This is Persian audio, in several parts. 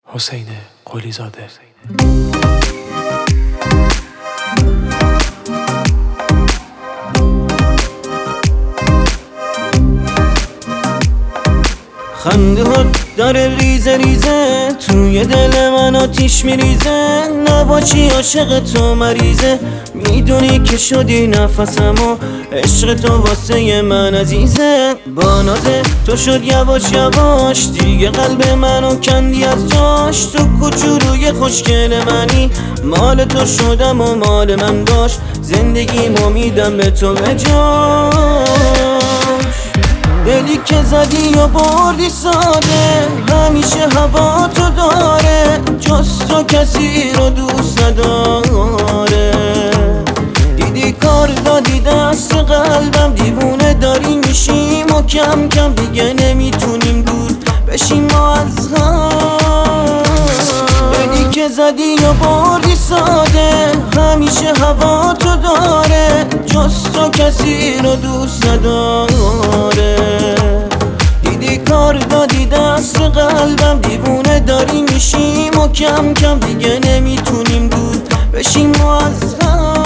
حسین قلی زاده. خنده ها داره ریزه ریزه، توی دل من آتیش میریزه. نباشی عاشق تو مریضه، میدونی که شدی نفسمو. عشق تو واسه من عزیزه، با نازه تو شد یواش یواش. دیگه قلب منو کندی از جاش. تو کوچولوی خوشگل منی، مال تو شدم و مال من باش. زندگیمو میدم به تو به جاش. دلی که زدی و بردی ساده، همیشه هوا تو داره. جز تو کسی رو دوست نداره. دیدی کار دادی دست قلبم، دیوونه داری میشیم و کم کم دیگه نمیتونیم دور بشیم ما از هم. دلی که زدی و بردی ساده، همیشه هوا تو داره. جز تو کسی رو دوست نداره. دیدی کار دادی دست قلبم، دیوونه داری میشیم و کم کم دیگه نمیتونیم دور بشیم ما از هم.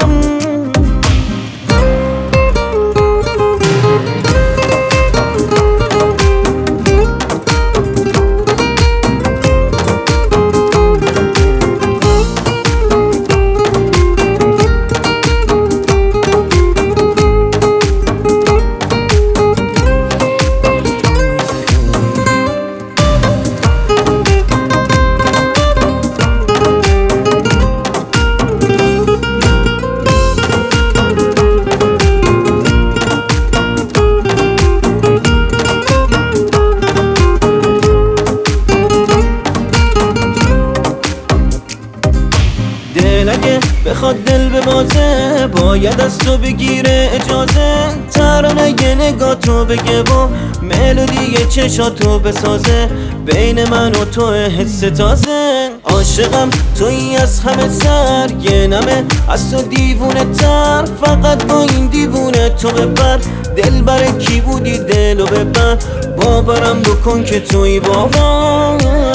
دل اگه بخواد دل ببازه، باید از تو بگیره اجازه. ترانه نگاه تو بگه و ملودی چشاتو بسازه. بین من و تو حس تازه. عاشقم تویی از همه سر، یه نمه از تو دیوونه تر. فقط با این دیوونه تو ببر، دل بر کی بودی دلو ببر. باورم بکن که تویی باور.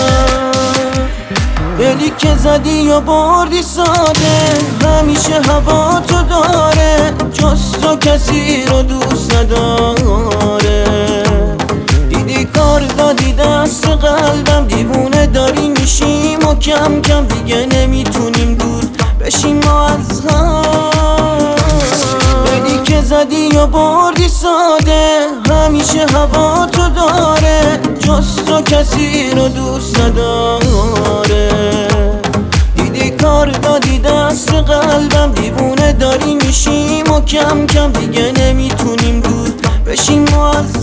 دلی که زدی و بردی ساده، همیشه هوا تو داره. جز تو کسی رو دوست نداره. دیدی کار دادی دست قلبم، دیوونه داری میشیم و کم کم دیگه نمیتونیم دور بشیم ما از هم. دلی که زدی و بردی ساده، همیشه هوا تو داره. جز تو کسی رو دوست نداره. دیدی کار دادی دست قلبم، دیوونه داری میشیم و کم کم دیگه نمیتونیم دور بشیم ما از